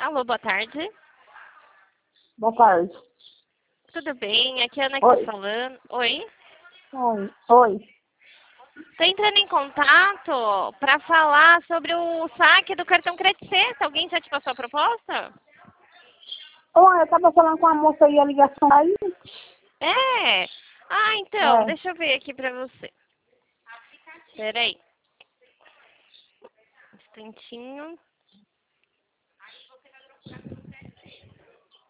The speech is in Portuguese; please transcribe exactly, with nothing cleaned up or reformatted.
Alô, boa tarde. Boa tarde. Tudo bem? Aqui é a Ana que Oi. tá falando. Oi? Oi. Oi. Tô entrando em contato para falar sobre o saque do cartão Credicessa. Alguém já te passou a proposta? Oi, eu tava falando com a moça aí, a ligação aí. É. Ah, então, É. deixa eu ver aqui pra você. Peraí. Um instantinho.